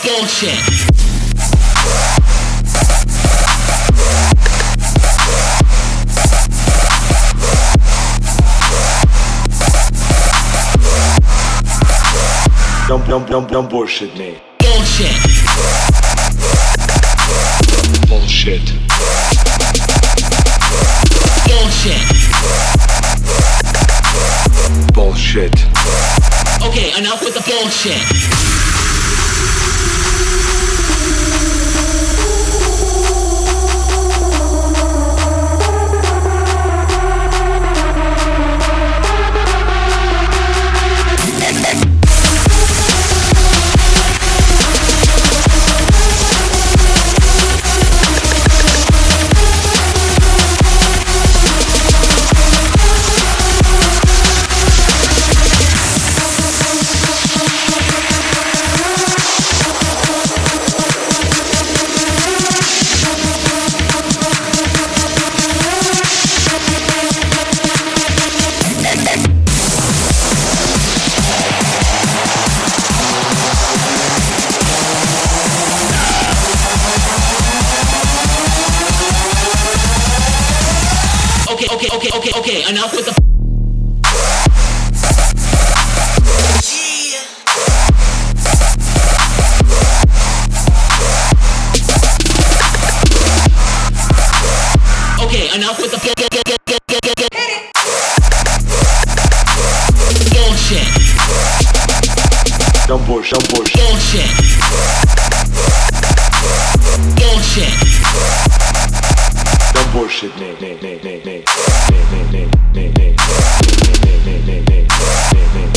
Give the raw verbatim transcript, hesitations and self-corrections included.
bullshit. Don't, don't, don't, don't bullshit me. Bullshit. Bullshit. Bullshit. Bullshit. Okay, enough with the bullshit. Okay, okay, okay, okay, enough with the Okay, enough with the bullshit. Don't bullshit, don't bullshit. Bullshit. Bullshit. Don't bullshit me. Nay, nay, nay, nay. Nay, nay, nay, nay, nay. Nay, nay, nay, nay, nay. Nay, nay.